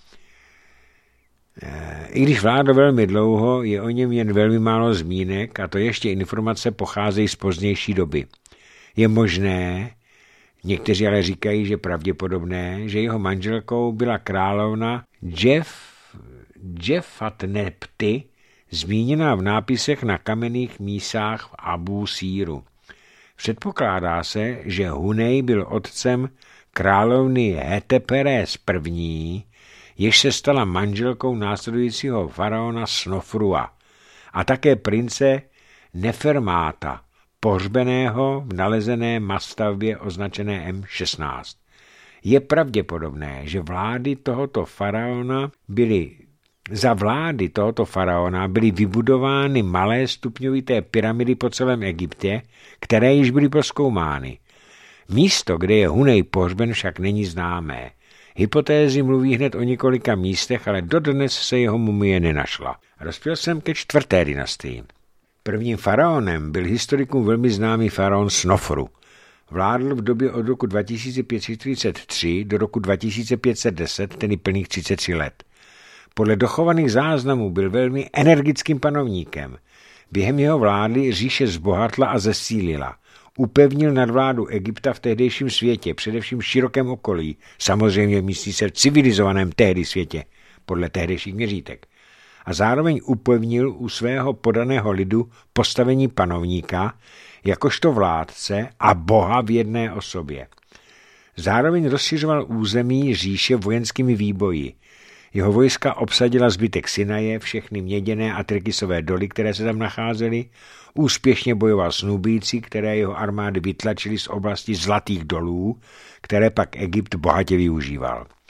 I když vládl velmi dlouho, je o něm jen velmi málo zmínek a to ještě informace pocházejí z pozdější doby. Je možné, někteří ale říkají, že pravděpodobné, že jeho manželkou byla královna Jeff, Jeffatnepty, zmíněná v nápisech na kamenných mísách v Abu Síru. Předpokládá se, že Hunej byl otcem královny Heteperes I., jež se stala manželkou následujícího faraona Snofrua a také prince Nefermáta, pohřbeného v nalezené mastavbě označené M šestnáct. Je pravděpodobné, že vlády tohoto faraona byly Za vlády tohoto faraona byly vybudovány malé stupňovité pyramidy po celém Egyptě, které již byly prozkoumány. Místo, kde je Hunej pohřben, však není známé. Hypotézy mluví hned o několika místech, ale dodnes se jeho mumie nenašla. Rozpěl jsem ke čtvrté dynastii. Prvním faraonem byl historikům velmi známý faraon Snofru. Vládl v době od roku dva tisíce pět set čtyřicet tři do roku dva tisíce pět set deset, tedy plných třicet tři let. Podle dochovaných záznamů byl velmi energickým panovníkem. Během jeho vlády říše zbohatla a zesílila. Upevnil nadvládu Egypta v tehdejším světě, především širokém okolí, samozřejmě myslí se v civilizovaném tehdy světě, podle tehdejších měřítek. A zároveň upevnil u svého podaného lidu postavení panovníka, jakožto vládce a boha v jedné osobě. Zároveň rozšiřoval území říše vojenskými výboji. Jeho vojska obsadila zbytek Sinaje, všechny měděné a Trkisové doly, které se tam nacházely, úspěšně bojoval s Nubíci, které jeho armády vytlačily z oblasti Zlatých dolů, které pak Egypt bohatě využíval.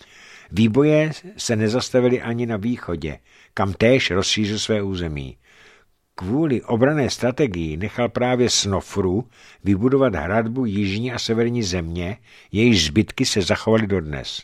Výboje se nezastavily ani na východě, kam též rozšířil své území. Kvůli obranné strategii nechal právě Snofru vybudovat hradbu jižní a severní země, jejíž zbytky se zachovaly dodnes.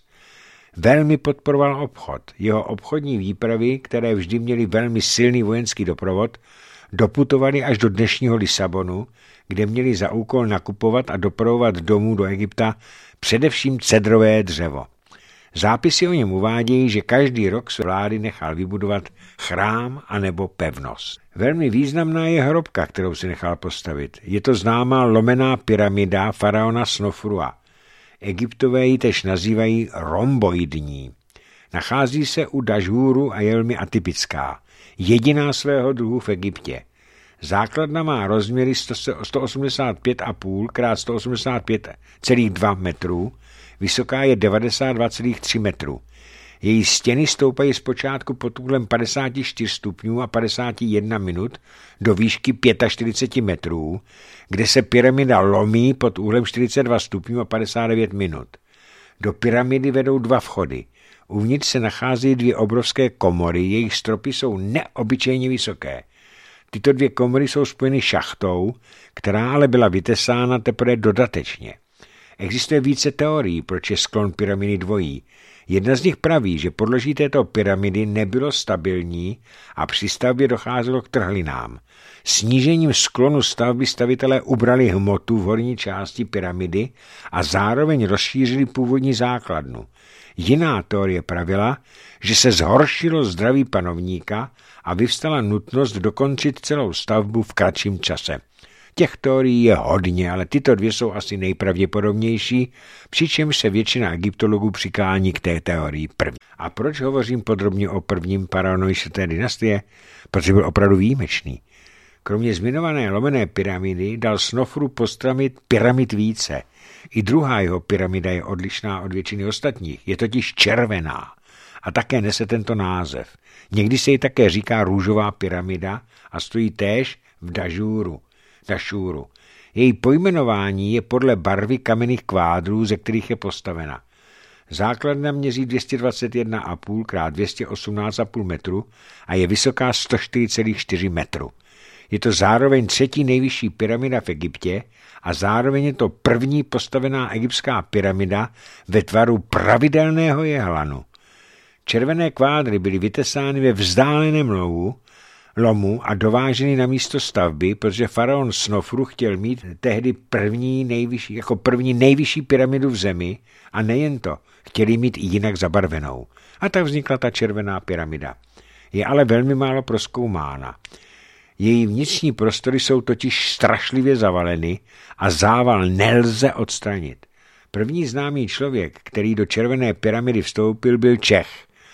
Velmi podporoval obchod. Jeho obchodní výpravy, které vždy měly velmi silný vojenský doprovod, doputovaly až do dnešního Lisabonu, kde měli za úkol nakupovat a dopravovat domů do Egypta především cedrové dřevo. Zápisy o něm uvádějí, že každý rok své vlády nechal vybudovat chrám anebo pevnost. Velmi významná je hrobka, kterou si nechal postavit. Je to známá lomená pyramida faraona Snofrua. Egyptové ji tež nazývají romboidní. Nachází se u Dažhuru a je velmi atypická. Jediná svého druhu v Egyptě. Základna má rozměry sto osmdesát pět celá pět krát sto osmdesát pět celá dva metrů, vysoká je devadesát dva celá tři metru. Její stěny stoupají zpočátku pod úhlem padesát čtyři stupňů a padesát jedna minut do výšky čtyřicet pět metrů, kde se pyramida lomí pod úhlem čtyřicet dva stupňů a padesát devět minut. Do pyramidy vedou dva vchody. Uvnitř se nachází dvě obrovské komory, jejich stropy jsou neobyčejně vysoké. Tyto dvě komory jsou spojeny šachtou, která ale byla vytesána teprve dodatečně. Existuje více teorií, proč je sklon pyramidy dvojí. Jedna z nich praví, že podloží této pyramidy nebylo stabilní a při stavbě docházelo k trhlinám. Snížením sklonu stavby stavitelé ubrali hmotu v horní části pyramidy a zároveň rozšířili původní základnu. Jiná teorie pravila, že se zhoršilo zdraví panovníka a vyvstala nutnost dokončit celou stavbu v kratším čase. Těch teorií je hodně, ale tyto dvě jsou asi nejpravděpodobnější, přičemž se většina egyptologů přiklání k té teorii první. A proč hovořím podrobně o prvním faraonovi čtvrté dynastie? Protože byl opravdu výjimečný. Kromě zmiňované lomené pyramidy dal Snofru postavit pyramid více. I druhá jeho pyramida je odlišná od většiny ostatních, je totiž červená a také nese tento název. Někdy se jí také říká růžová pyramida a stojí též v Dažhuru. Dašúru. Její pojmenování je podle barvy kamenných kvádrů, ze kterých je postavena. Základna měří dvě stě dvacet jedna celá pět krát dvě stě osmnáct celá pět metru a je vysoká sto čtyři celá čtyři metru. Je to zároveň třetí nejvyšší pyramida v Egyptě a zároveň je to první postavená egyptská pyramida ve tvaru pravidelného jehlanu. Červené kvádry byly vytesány ve vzdáleném lovu, lomu a dováženy na místo stavby, protože faraon Snofru chtěl mít tehdy první nejvyšší, jako první nejvyšší pyramidu v zemi a nejen to, chtěli mít i jinak zabarvenou. A tak vznikla ta červená pyramida. Je ale velmi málo prozkoumána. Její vnitřní prostory jsou totiž strašlivě zavaleny a zával nelze odstranit. První známý člověk, který do červené pyramidy vstoupil, byl Čech.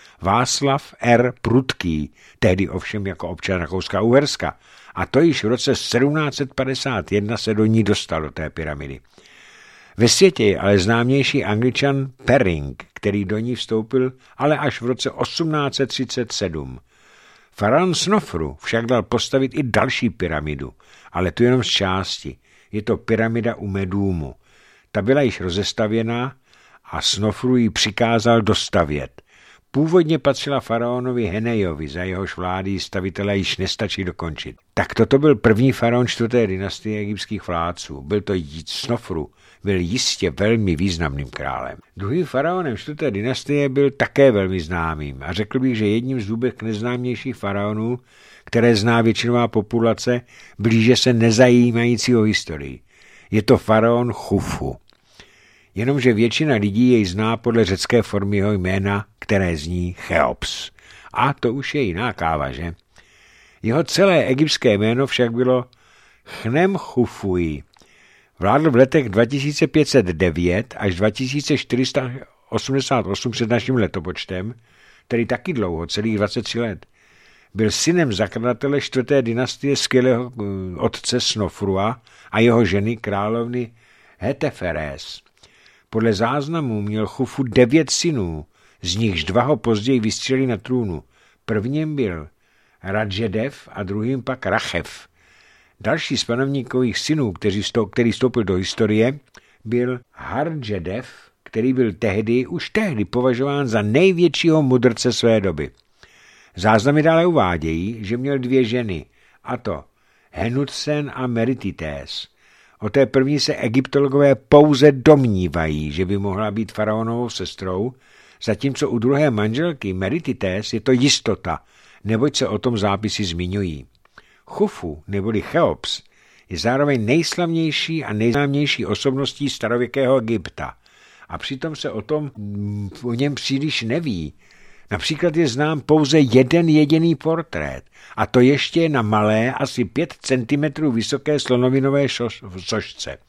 Václav R. Prudký, tehdy ovšem jako občan Rakouska-Uherska, a to již v roce sedmnáct set padesát jedna se do ní dostal do té pyramidy. Ve světě je ale známější Angličan Perring, který do ní vstoupil ale až v roce osmnáct set třicet sedm. Faraon Snofru však dal postavit i další pyramidu, ale tu jenom z části. Je to pyramida u Medúmu. Ta byla již rozestavěná a Snofru ji přikázal dostavět. Původně patřila faraonovi Henejovi, za jehož vlády stavitelé již nestačí dokončit. Tak toto byl první faraon čtvrté dynastie egyptských vládců. Byl to Snofru, byl jistě velmi významným králem. Druhým faraonem čtvrté dynastie byl také velmi známým a řekl bych, že jedním z vůbec nejznámějších faraonů, které zná většinová populace, blíže se nezajímajícího historii. Je to faraon Chufu. Jenomže většina lidí jej zná podle řecké formy jeho jména, které zní Cheops. A to už je jiná káva, že? Jeho celé egyptské jméno však bylo Chnemchufui. Vládl v letech dva tisíce pět set devět až dva tisíce čtyři sta osmdesát osm před naším letopočtem, tedy taky dlouho, celých dvacet tři let. Byl synem zakladatele čtvrté dynastie skvělého otce Snofrua a jeho ženy královny Heteferes. Podle záznamů měl Chufu devět synů, z nichž dva ho později vystřelili na trůnu. Prvním byl Radžedev a druhým pak Rachev. Další z panovníkových synů, který, stoup, který vstoupil do historie, byl Hardžedev, který byl tehdy, už tehdy považován za největšího mudrce své doby. Záznamy dále uvádějí, že měl dvě ženy, a to Henutsen a Meritités. O té první se egyptologové pouze domnívají, že by mohla být faraonovou sestrou, zatímco u druhé manželky Meritités je to jistota, neboť se o tom zápisy zmiňují. Chufu, neboli Cheops, je zároveň nejslavnější a nejznámější osobností starověkého Egypta. A přitom se o tom o něm příliš neví. Například je znám pouze jeden jediný portrét, a to ještě na malé, asi pět centimetrů vysoké slonovinové sošce.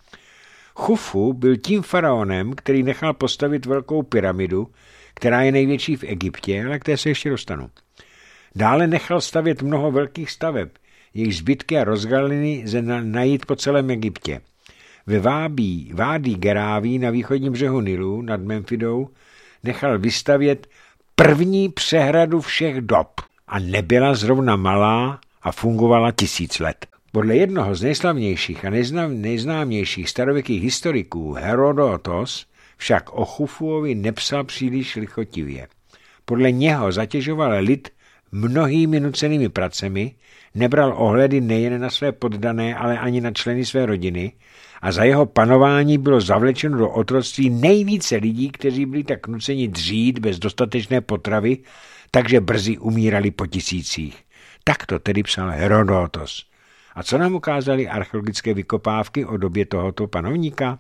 Chufu byl tím faraonem, který nechal postavit velkou pyramidu, která je největší v Egyptě, ale k té se ještě dostanu. Dále nechal stavět mnoho velkých staveb, jejich zbytky a rozgaliny lze najít po celém Egyptě. Ve Vábí, Vádí Geráví na východním břehu Nilu nad Memfidou nechal vystavět první přehradu všech dob a nebyla zrovna malá a fungovala tisíc let. Podle jednoho z nejslavnějších a nejznámějších starověkých historiků Herodotos však o Chufuovi nepsal příliš lichotivě. Podle něho zatěžoval lid mnohými nucenými pracemi, nebral ohledy nejen na své poddané, ale ani na členy své rodiny a za jeho panování bylo zavlečeno do otroctví nejvíce lidí, kteří byli tak nuceni dřít bez dostatečné potravy, takže brzy umírali po tisících. Tak to tedy psal Herodotos. A co nám ukázaly archeologické vykopávky o době tohoto panovníka?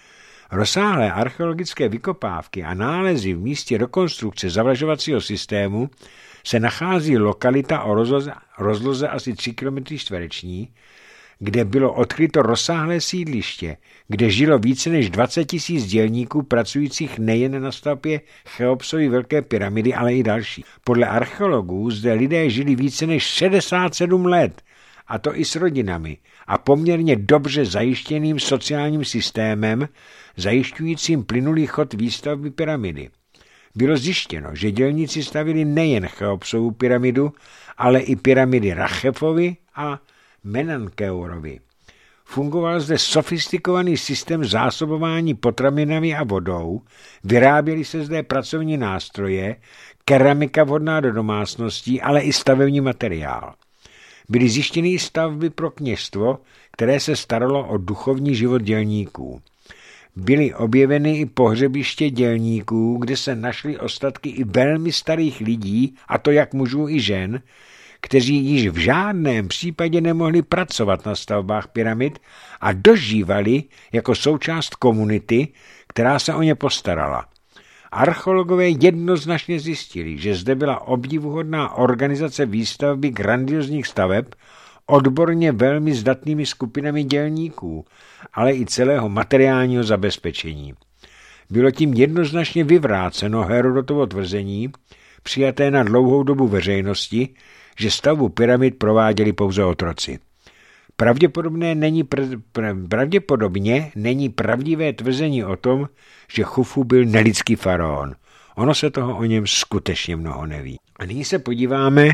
Rozsáhlé archeologické vykopávky a nálezy v místě rekonstrukce zavlažovacího systému se nachází lokalita o rozloze, rozloze asi tři kilometry čtvereční, kde bylo odkryto rozsáhlé sídliště, kde žilo více než dvacet tisíc dělníků pracujících nejen na stavbě Cheopsovy velké pyramidy, ale i další. Podle archeologů zde lidé žili více než šedesát sedm let, a to i s rodinami, a poměrně dobře zajištěným sociálním systémem, zajišťujícím plynulý chod výstavby pyramidy. Bylo zjištěno, že dělníci stavili nejen Cheopsovu pyramidu, ale i pyramidy Rachefovy a Menankeurovi. Fungoval zde sofistikovaný systém zásobování potravinami a vodou, vyráběly se zde pracovní nástroje, keramika vhodná do domácností, ale i stavební materiál. Byly zjištěny stavby pro kněžstvo, které se staralo o duchovní život dělníků. Byly objeveny i pohřebiště dělníků, kde se našly ostatky i velmi starých lidí, a to jak mužů i žen, kteří již v žádném případě nemohli pracovat na stavbách pyramid a dožívali jako součást komunity, která se o ně postarala. Archeologové jednoznačně zjistili, že zde byla obdivuhodná organizace výstavby grandiozních staveb odborně velmi zdatnými skupinami dělníků, ale i celého materiálního zabezpečení. Bylo tím jednoznačně vyvráceno Herodotovo tvrzení, přijaté na dlouhou dobu veřejnosti, že stavbu pyramid prováděli pouze otroci. Pravděpodobně není, pr- pr- pravděpodobně není pravdivé tvrzení o tom, že Chufu byl nelidský faraon. Ono se toho o něm skutečně mnoho neví. A nyní se podíváme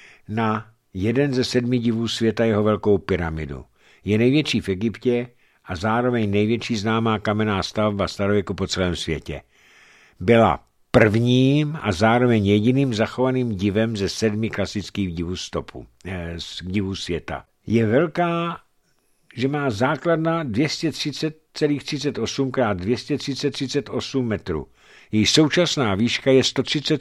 na jeden ze sedmi divů světa, jeho velkou pyramidu. Je největší v Egyptě a zároveň největší známá kamenná stavba starověku po celém světě. Byla prvním a zároveň jediným zachovaným divem ze sedmi klasických divů stopu, eh, divů světa. Je velká, že má základna dvě stě třicet celá třicet osm krát dvě stě třicet celá třicet osm metrů. Její současná výška je sto třicet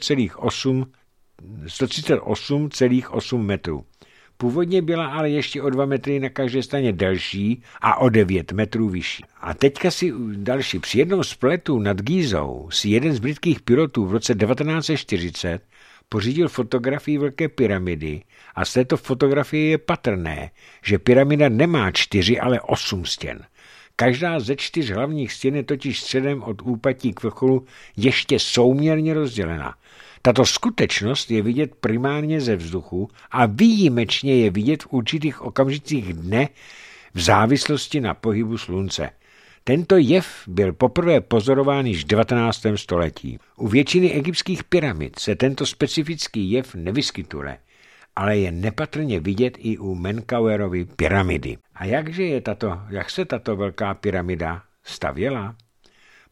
osm celá osm metrů. Původně byla ale ještě o dva metry na každé straně delší a o devět metrů vyšší. A teďka si další. Při jednom z letů nad Gízou si jeden z britských pilotů v roce devatenáct set čtyřicet pořídil fotografii velké pyramidy a z této fotografie je patrné, že pyramida nemá čtyři, ale osm stěn. Každá ze čtyř hlavních stěn je totiž středem od úpatí k vrcholu ještě souměrně rozdělena. Tato skutečnost je vidět primárně ze vzduchu a výjimečně je vidět v určitých okamžicích dne v závislosti na pohybu slunce. Tento jev byl poprvé pozorován již v devatenáctém století. U většiny egyptských pyramid se tento specifický jev nevyskytuje, ale je nepatrně vidět i u Menkauerovy pyramidy. A jakže je tato, jak se tato velká pyramida stavěla?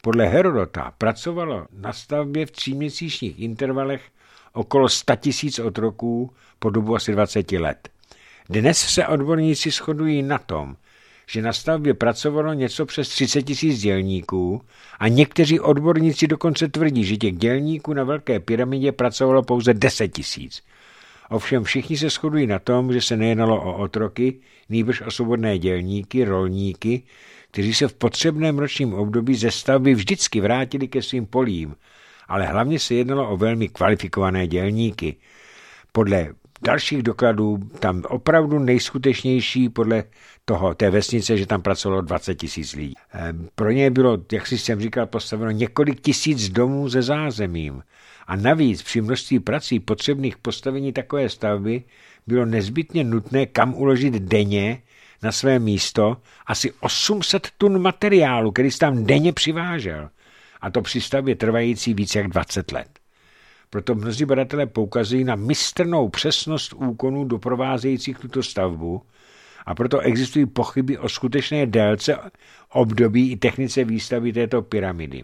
Podle Herodota pracovalo na stavbě v tříměsíčních intervalech okolo sta tisíc otroků po dobu asi dvacet let. Dnes se odborníci shodují na tom, že na stavbě pracovalo něco přes třicet tisíc dělníků a někteří odborníci dokonce tvrdí, že těch dělníků na Velké pyramidě pracovalo pouze deset tisíc. Ovšem všichni se shodují na tom, že se nejednalo o otroky, nýbrž o svobodné dělníky, rolníky, kteří se v potřebném ročním období ze stavby vždycky vrátili ke svým polím, ale hlavně se jednalo o velmi kvalifikované dělníky. Podle dalších dokladů tam opravdu nejskutečnější podle toho, té vesnice, že tam pracovalo dvacet tisíc lidí. Pro ně bylo, jak si jsem říkal, postaveno několik tisíc domů se zázemím. A navíc při množství prací potřebných postavení takové stavby bylo nezbytně nutné kam uložit denně na své místo asi osm set tun materiálu, který se tam denně přivážel. A to při stavbě trvající více jak dvacet let. Proto mnozí badatelé poukazují na mistrnou přesnost úkonů doprovázejících tuto stavbu a proto existují pochyby o skutečné délce období i technice výstavby této pyramidy.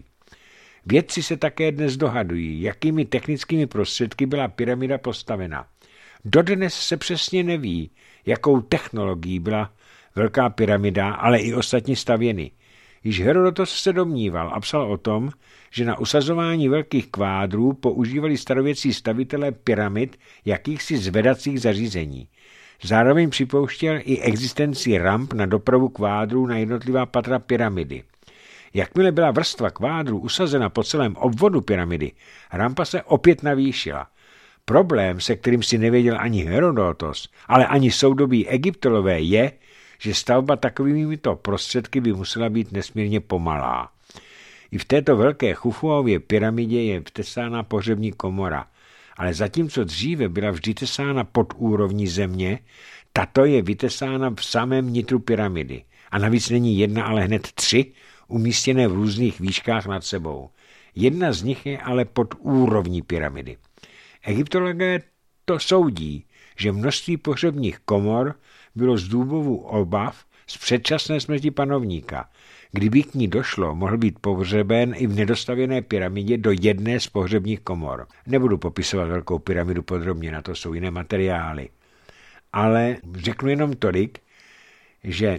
Vědci se také dnes dohadují, jakými technickými prostředky byla pyramida postavena. Dodnes se přesně neví, jakou technologií byla Velká pyramida, ale i ostatní stavěny. Již Herodotos se domníval a psal o tom, že na usazování velkých kvádrů používali starověcí stavitelé pyramid jakýchsi zvedacích zařízení. Zároveň připouštěl i existenci ramp na dopravu kvádrů na jednotlivá patra pyramidy. Jakmile byla vrstva kvádrů usazena po celém obvodu pyramidy, rampa se opět navýšila. Problém, se kterým si nevěděl ani Herodotos, ale ani soudobí Egyptolové, je, že stavba takovýmito prostředky by musela být nesmírně pomalá. I v této velké Chufuově pyramidě je vtesána pohřební komora, ale zatímco dříve byla vždy tesána pod úrovní země, tato je vytesána v samém nitru pyramidy. A navíc není jedna, ale hned tři, umístěné v různých výškách nad sebou. Jedna z nich je ale pod úrovní pyramidy. Egyptologové to soudí, že množství pohřebních komor bylo z důvodu obav z předčasné smrti panovníka. Kdyby k ní došlo, mohl být pohřeben i v nedostavěné pyramidě do jedné z pohřebních komor. Nebudu popisovat Velkou pyramidu podrobně, na to jsou jiné materiály. Ale řeknu jenom tolik, že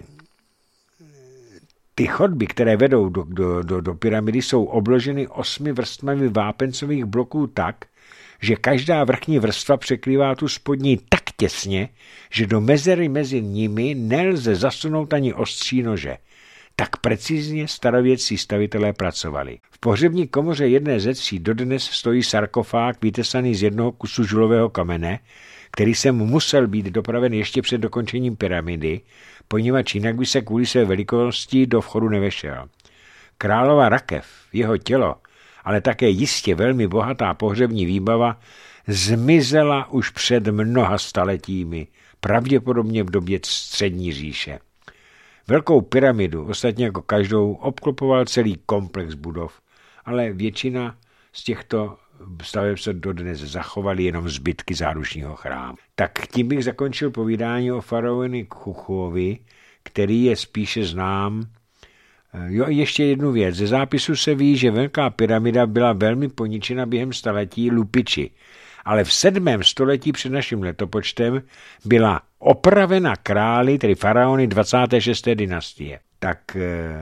ty chodby, které vedou do, do, do, do pyramidy, jsou obloženy osmi vrstvami vápencových bloků tak, že každá vrchní vrstva překrývá tu spodní tak těsně, že do mezery mezi nimi nelze zasunout ani ostří nože. Tak precizně starověcí stavitelé pracovali. V pohřební komoře jedné ze tří dodnes stojí sarkofág vytesaný z jednoho kusu žulového kamene, který sem musel být dopraven ještě před dokončením pyramidy, poněvadž jinak by se kvůli své velikosti do vchodu nevešel. Králova rakev, jeho tělo, ale také jistě velmi bohatá pohřební výbava zmizela už před mnoha staletími, pravděpodobně v době střední říše. Velkou pyramidu, ostatně jako každou, obklopoval celý komplex budov, ale většina z těchto staveb se dodnes zachovaly jenom zbytky záručního chrámu. Tak tím bych zakončil povídání o faraonovi Chufuovi, který je spíše znám. Jo, ještě jednu věc. Ze zápisu se ví, že Velká pyramida byla velmi poničena během staletí lupiči, ale v sedmém století před naším letopočtem byla opravena králi, tedy faraony dvacáté šesté dynastie. Tak,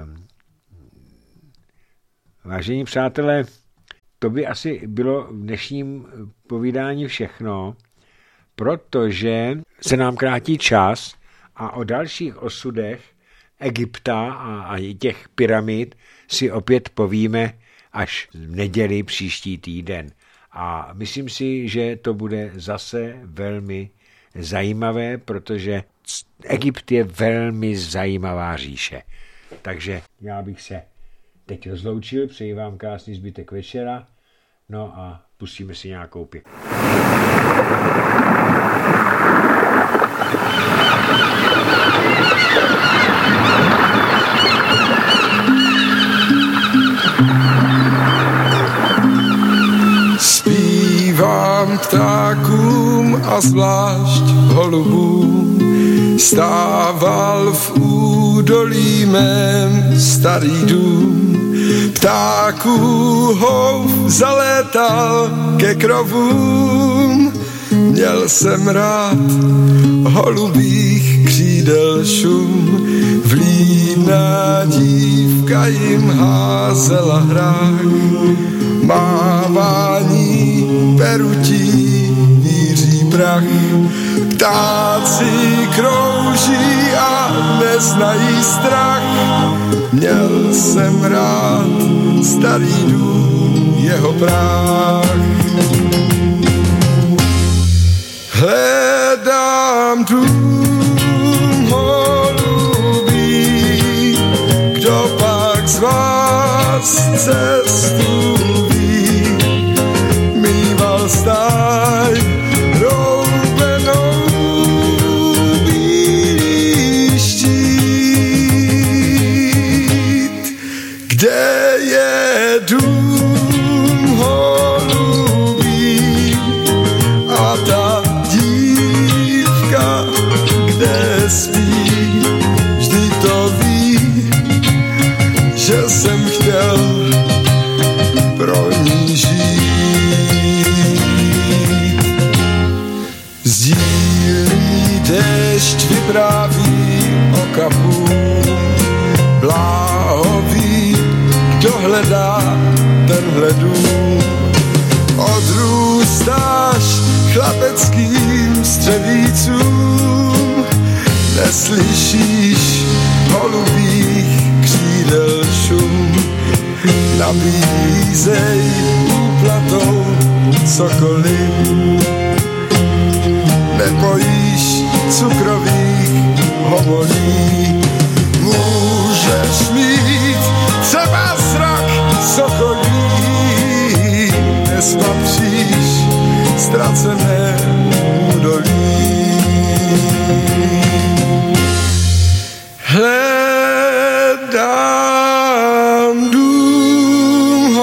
vážení přátelé, to by asi bylo v dnešním povídání všechno, protože se nám krátí čas a o dalších osudech Egypta a, a těch pyramid si opět povíme až v neděli příští týden. A myslím si, že to bude zase velmi zajímavé, protože Egypt je velmi zajímavá říše. Takže já bych se teď rozloučil, přeji vám krásný zbytek večera, no a pustíme si nějakou pěknou. Zpívám ptákům a zvlášť holubům, stával v údolí mém starý dům, ptáků hov zalétal ke krovům. Měl jsem rád holubých křídel šum, vlídná dívka jim házela hrách. Mávání perutí míří prach, ptáci krouží a neznají strach. Měl jsem rád starý dům, jeho práh. Hledám dům holubí, kdo pak z vás cestu ví. Mýval stáj roubenou bílý štít, kde je dům holubí a ta dívka, kde spí, vždy to ví, že jsem chtěl pro ní žít. Sdílný déšť vypráví o kapu, bláhový, kdo hledá tenhle dům. Odrůstáš chlapeckým střevícům, neslyšíš holubých křídel šum. Nabízej úplatou cokoliv, nebojíš cukrových homolí. Můžeš mít třeba zrak sokolí, nespatříš ztracené údolí. Hledám dům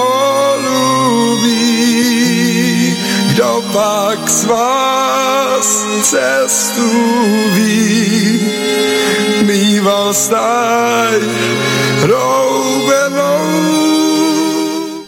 holubí, kdo pak z vás cestu ví. Mýval stáj roubenou